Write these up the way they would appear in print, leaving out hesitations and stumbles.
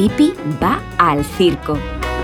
Pipi va al circo.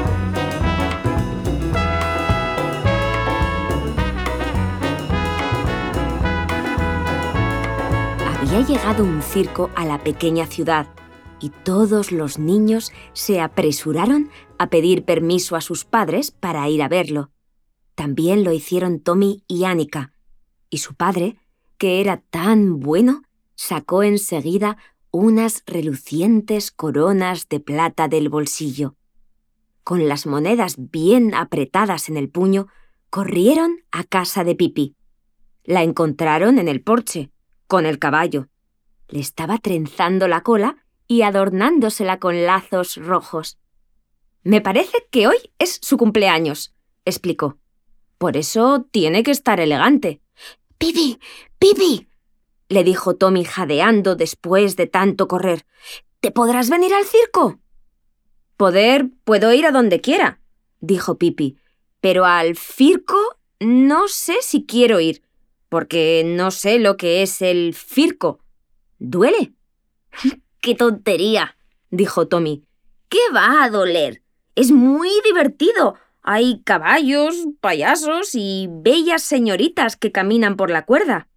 Había llegado un circo a la pequeña ciudad y todos los niños se apresuraron a pedir permiso a sus padres para ir a verlo. También lo hicieron Tommy y Annika, y su padre, que era tan bueno, sacó enseguida unas relucientes coronas de plata del bolsillo. Con las monedas bien apretadas en el puño, corrieron a casa de Pipi. La encontraron en el porche, con el caballo. Le estaba trenzando la cola y adornándosela con lazos rojos. «Me parece que hoy es su cumpleaños», explicó. «Por eso tiene que estar elegante». «¡Pipi! ¡Pipi!», le dijo Tommy jadeando después de tanto correr. «¿Te podrás venir al circo?» Puedo ir a donde quiera», dijo Pipi, «pero al circo no sé si quiero ir, porque no sé lo que es el circo. ¿Duele?» «¡Qué tontería!», dijo Tommy. «¿Qué va a doler? Es muy divertido. Hay caballos, payasos y bellas señoritas que caminan por la cuerda».